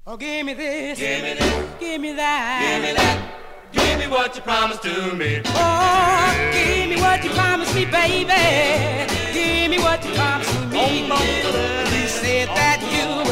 Oh, give me this. Give me this. Give me that. Give me that. Give me what you promised to me. Oh, give me what you promised me, baby. Give me what you promised to me. You said that you